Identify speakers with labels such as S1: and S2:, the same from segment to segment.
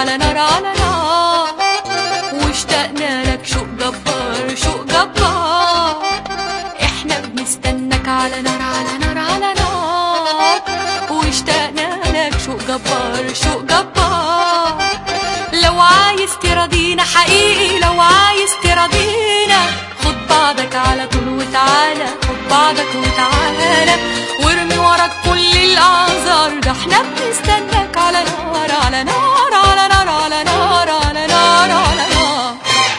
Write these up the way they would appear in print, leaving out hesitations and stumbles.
S1: على نار على نار، واشتقنا لك شوق جبار شوق جبار. احنا بنستناك على نار على نار على نار، واشتقنا لك شوق جبار شوق جبار. لو عايز تراضينا حقيقي، لو عايز تراضينا، خد بعضك على طول وتعالى، خد بعضك وتعالى، وارمي وراك كل الاعذار. ده احنا بنستناك على نار على نار على نار على نار على نار على نار.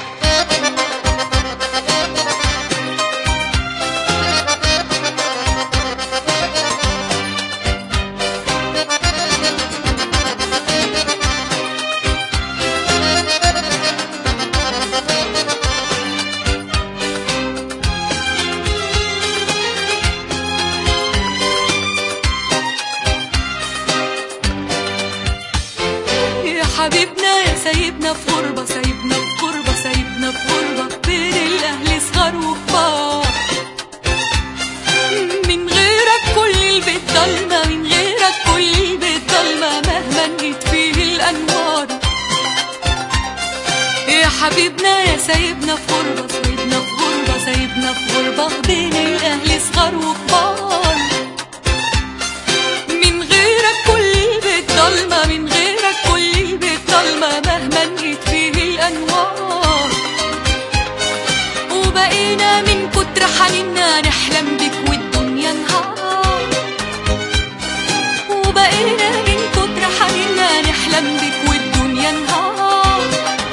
S1: حبيبنا يا سايبنا في غربة، سايبنا في غربة، سايبنا في غربة، بين الأهل صغار وكبار. من غيرك كل البيت ضلمة، من غيرك كل البيت ضلمة، مهما نجيت فيه الأنوار. يا حبيبنا يا سايبنا في غربة، سايبنا في غربة، سايبنا في غربة، بين الأهل صغار وكبار. من غيرك كل البيت ضلمة، من غيرك كل مهما نجيت فيه الأنوار. وبقينا من كتر حنيننا نحلم بك والدنيا نهار، وبقينا من كتر حنيننا نحلم بك والدنيا نهار.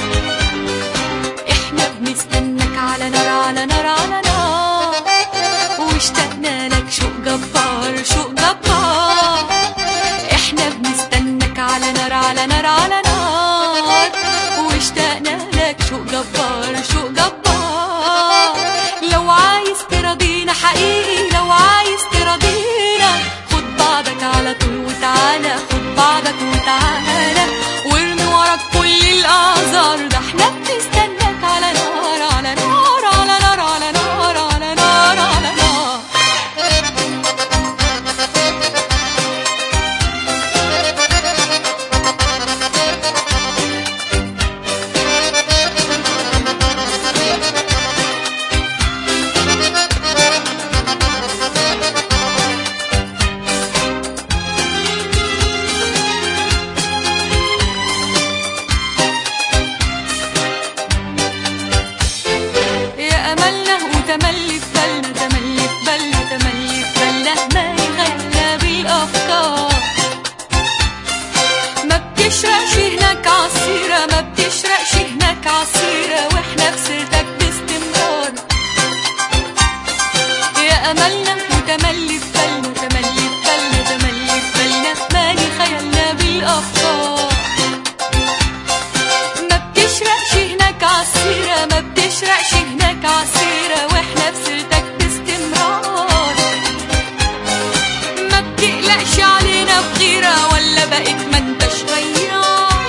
S1: احنا بنستناك على نار على نار على نار، واشتقنا لك شوق جبار شوق جبار. احنا بنستناك على نار على نار على نار، واشتقنا لك شوق جبار شوق جبار. لو عايز تراضينا حقيقي، لو عايز تراضينا، خد بعضك على طول وتعالى، خد بعضك وتعالى، وارمي وراك كل الاعذار. ده احنا بنستناك على نار على نار على نار على نار على نار على نار. تملي في بالنا، تملي في بالنا، تملي في بالنا، ما يغلى بالأفكار. ما بتشرقش هناك عصيرة، ما بتشرقش هناك عصيرة، واحنا في سيرتك باستمرار. يا أملنا وتملي في بالنا، تملي في بالنا، تملي في بالنا، مالي خيالنا بالأفكار. ما بتشرقش هناك عصيرة، ما بتشرقش هناك عصيرة، واحنا في سيرتك باستمرار. ما بتقلقش علينا بغيرة، ولا بقيت ما انتش غيار.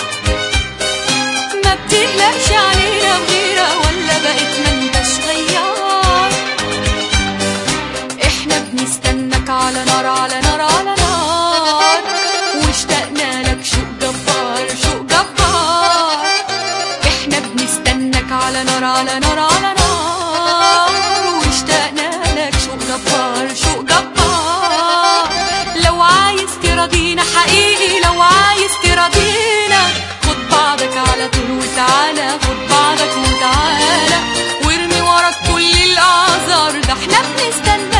S1: ما بتقلقش علينا بغيرة، ولا بقيت ما انتش غيار. احنا بنستناك على نار على نار على نار، واشتقنا لك شوق جبار شوق جبار. احنا بنستناك على نار على نار على نار، واشتقنا لك شوق جبار شوق جبار. لو عايز تراضينا حقيقي، لو عايز تراضينا، خد بعضك على طول وتعالى، خد بعضك وتعالى، وارمي وراك كل الاعذار. ده احنا بنستناك